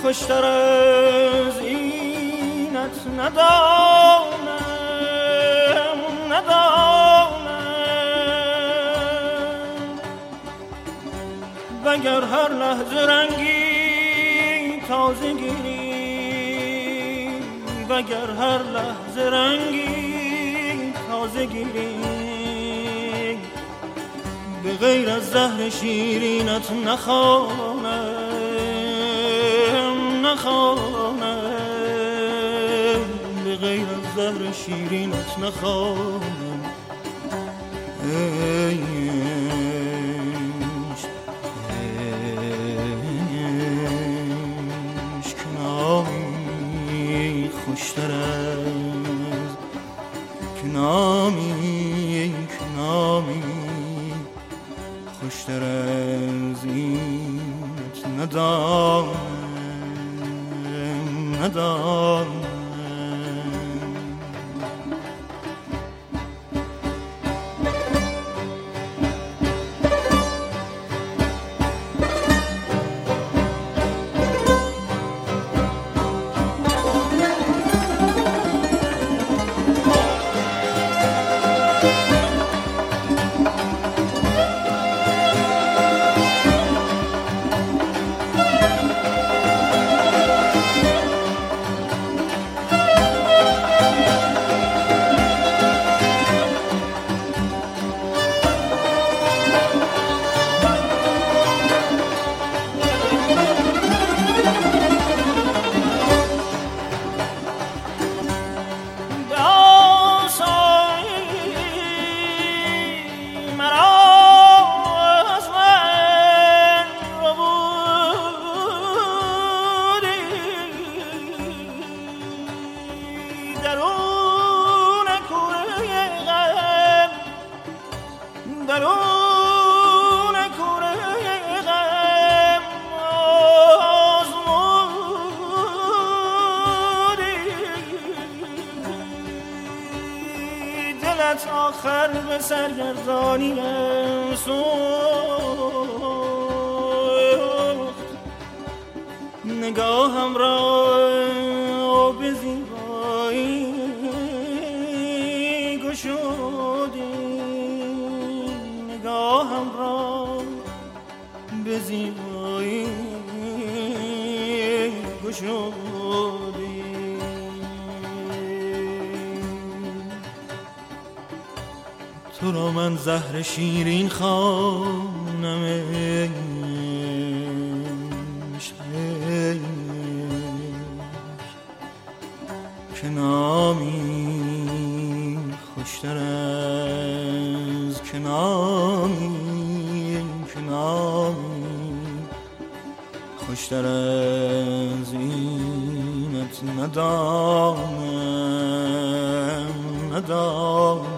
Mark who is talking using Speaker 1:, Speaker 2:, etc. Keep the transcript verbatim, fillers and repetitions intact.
Speaker 1: خوشتر از اینت ندانم ندانم وگر هر لحظه رنگی تازه گیری وگر هر لحظه رنگی تازه گیری به غیر از زهر شیرینت نخوانم نخوانم به غیر از زهر شیرینت نخوانم ای عشق نامی خوشتر از که نامی که نامی خوشتر از اینت ندانم ندانم آخر به سرگردانیم سوخت نگاهم را به زیبایی گشودی نگاهم را به زیبایی گشودی تو را من زهر شیرین خوانم که نامی خوشتر از که نامی که نامی خوشتر از اینت ندانم ندانم